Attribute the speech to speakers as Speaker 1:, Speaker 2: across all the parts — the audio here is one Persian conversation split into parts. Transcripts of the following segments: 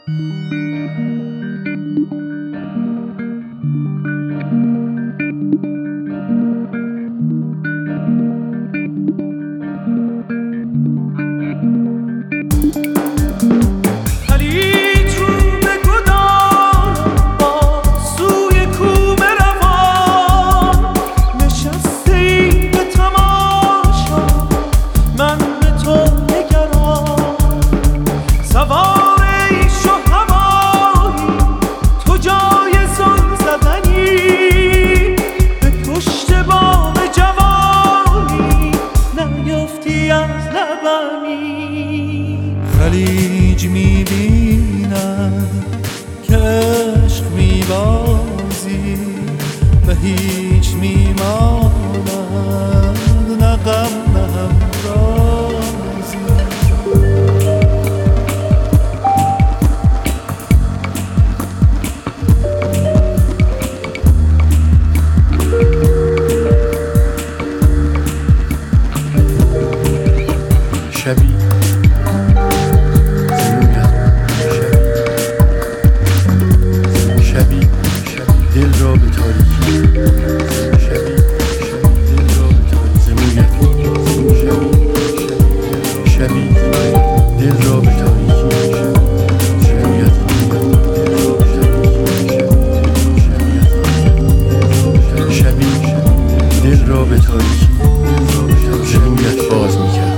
Speaker 1: خلیج می‌بینم که عشق می‌بازی و هیچ می‌ماند نه غم نه همرازی. شبی دل را به تاریکی شبی دل را به تاریکی زمویت شبی دل را به تاریکی زمویت شبی دل را به تاریکی زمویت باز میکرد.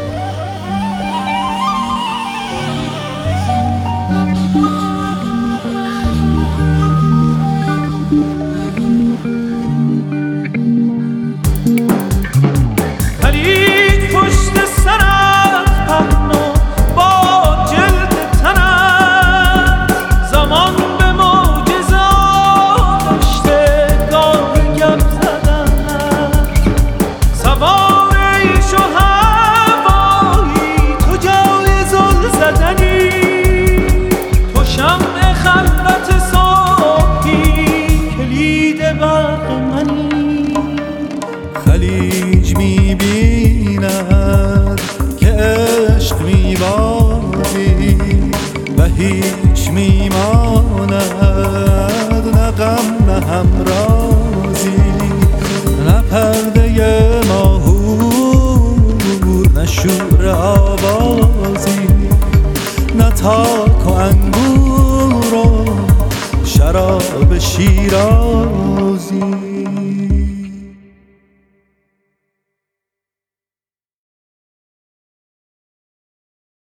Speaker 1: خلیج می‌بیند که عشق می‌بازی و هیچ می‌ماند نه غم نه همرازی، نه پرده ماهور نه شور آوازی، نه تاک و انگور و شراب شیرازی.